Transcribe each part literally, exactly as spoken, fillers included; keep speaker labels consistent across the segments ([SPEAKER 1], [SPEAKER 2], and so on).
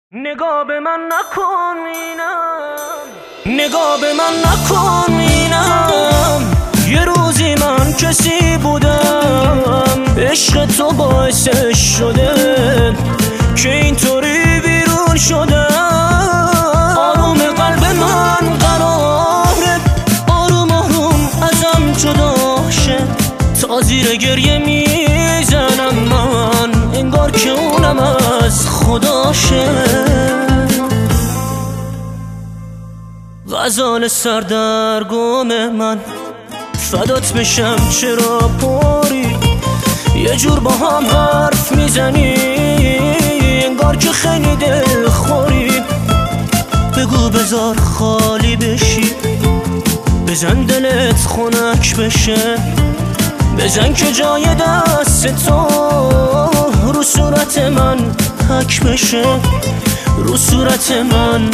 [SPEAKER 1] نگاه به من نکن اینم نگاه به من نکن اینم یه روزی من کسی بودم عشق تو باعثش شده که اینطوری بیرون شده. آروم قلب من قراره آروم آروم ازم جدا شه، تا زیر گریه میزنم من انگار که اونم از خداشه. غزال سردرگم من فدات بشم چرا پری یه جور با هم حرف میزنی انگار که خیلی دل خوری. بگو بذار خالی بشی، بزن دلت خنک بشه، بزن که جای دست تو رو صورت من حک بشه، رو صورت من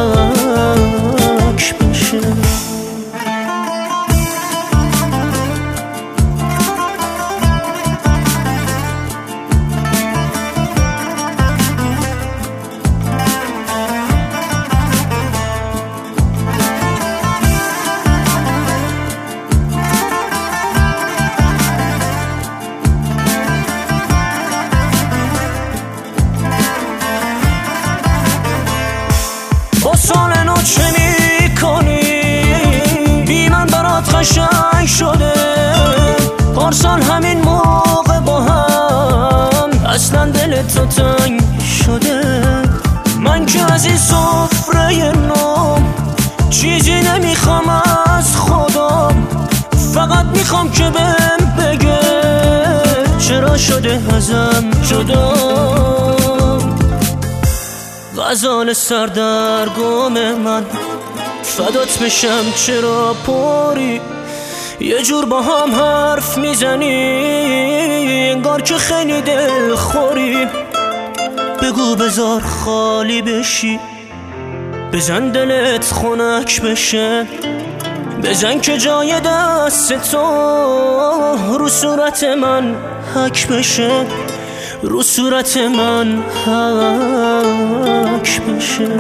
[SPEAKER 1] حک بشه. سال نو چه می کنی بی من برات قشنگ شده، پارسال همین موقع با هم اصلا دل تو تنگ شده. من که از این سفره نو چیزی نمیخوام از خدا، فقط میخوام که بهم بگه چرا شده ازم جدا. غزال سردرگم من فدات بشم چرا پری یه جور با هم حرف میزنی انگار که خیلی دل خوری. بگو بذار خالی بشی، بزن دلت خنک بشه، بزن که جای دست تو رو صورت من حک بشه، رو صورت من حک بشه.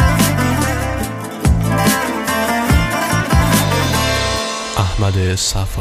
[SPEAKER 2] احمد صفا.